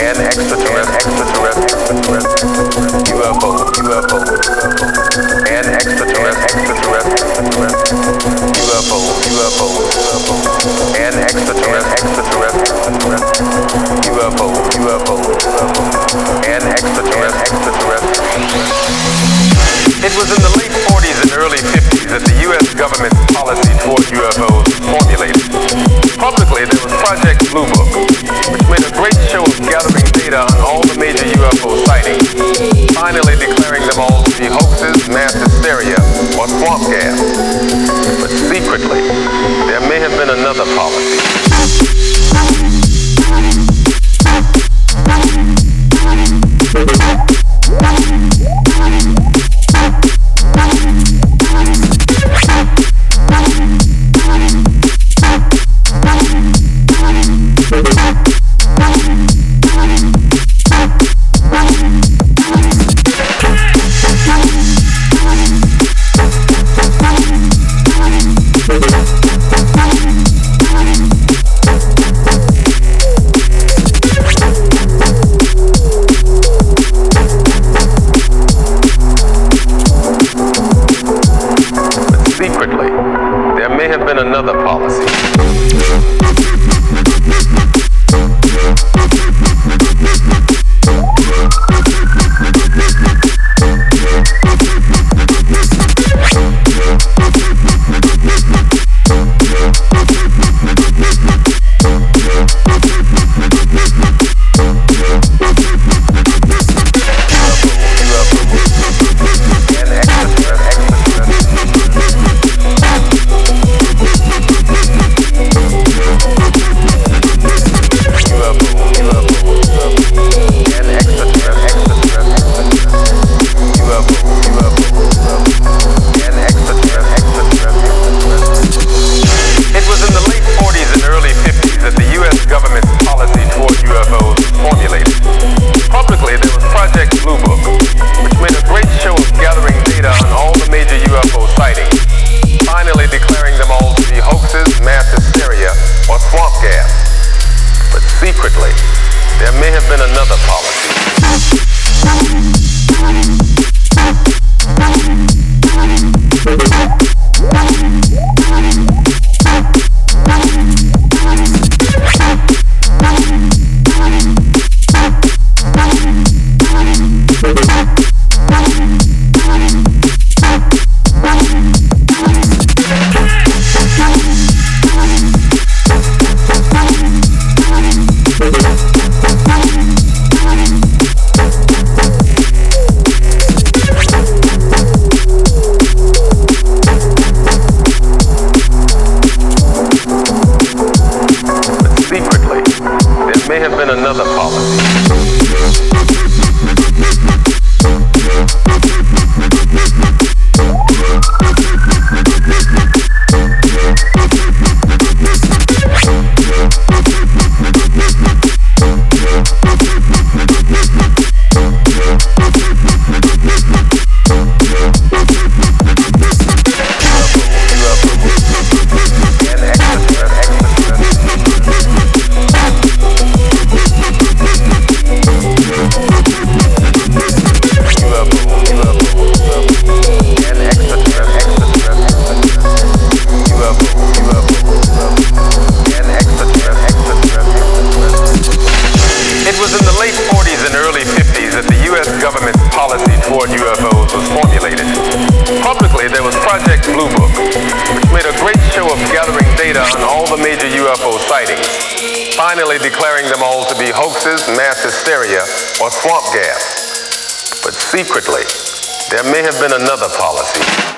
and extraterrestrial UFO and extraterrestrial UFO and extraterrestrial UFO and extraterrestrial. It was in the late 40s and early 50s that the U.S. government's policy toward UFOs was formulated. Publicly, there was Project Blue Book, which made a great show of gathering data on all the major UFO sightings, finally declaring them all to be hoaxes, mass hysteria, or swamp gas. But secretly, there may have been another policy. There may have been another policy. Secretly, there may have been another policy. May have been another policy. Policy toward UFOs was formulated. Publicly, there was Project Blue Book, which made a great show of gathering data on all the major UFO sightings, finally declaring them all to be hoaxes, mass hysteria, or swamp gas. But secretly, there may have been another policy.